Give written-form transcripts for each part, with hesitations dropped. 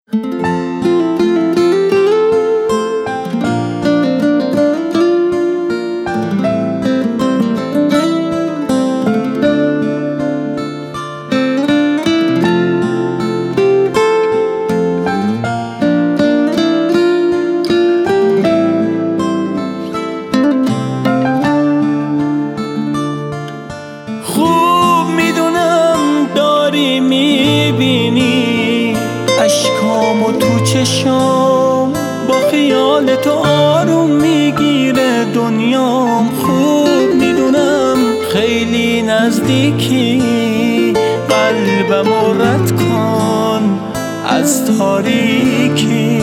میبینی اشکامو تو چشام، با خیال تو آروم میگیره دنیام. خوب میدونم خیلی نزدیکی، قلبمو رد کن از تاریکی.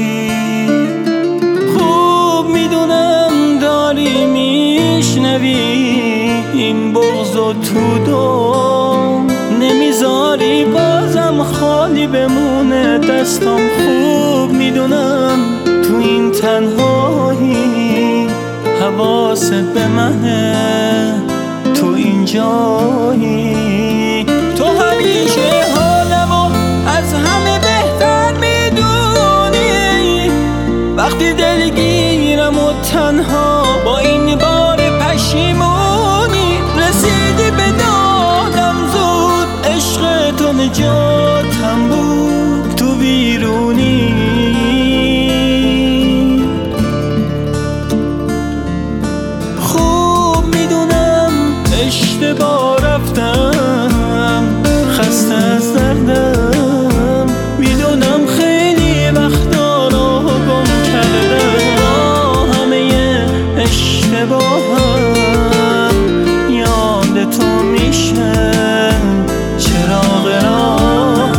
خوب میدونم داری میشنوی این بغضو تو دم، نمیذاری بازم خالی بمونه دستم. خوب میدونم تو این تنهایی حواست به منه، تو اینجایی. تو همیشه حالمو از همه بهتر میدونی، وقتی دلگیرم و تنها با این بار پشیمونی. رسیدی به دادم زود، عشق تو نجاتم بود تو بیرونی. خوب میدونم اشتباه رفتم، خسته از دردم، میدونم خیلی وقتا رو گم کردم. همه اشتباهم یاد تو میشه چراغ راهم.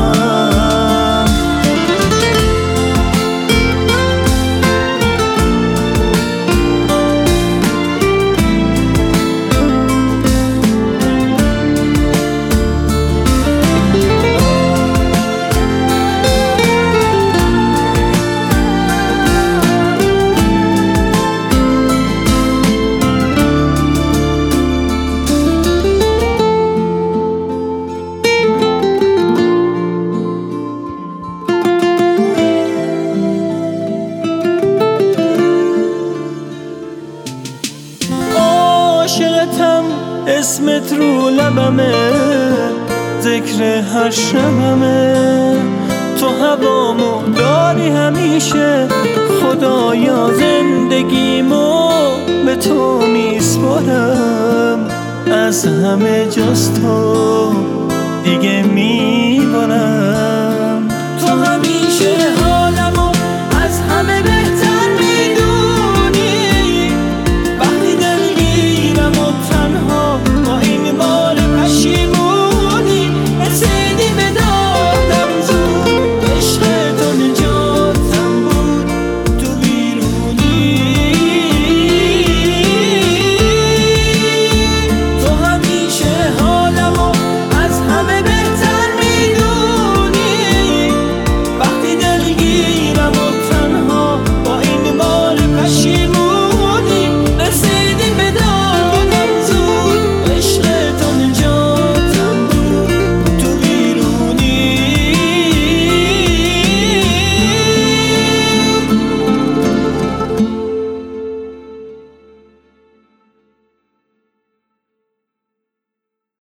عاشقتم، اسمت رو لبمه، ذکر هر شبمه. تو هوامو داری همیشه، خدایا زندگیمو به تو میسپارم. از همه جز تو دیگه میبارم.